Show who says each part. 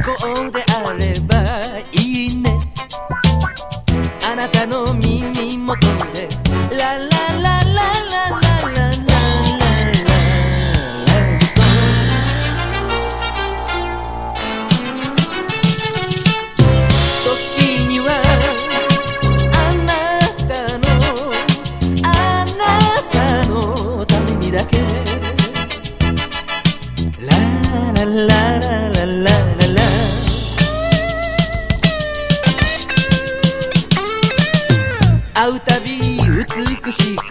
Speaker 1: こうであればいいね。あなたの耳元でラララララララララ会うたび美しく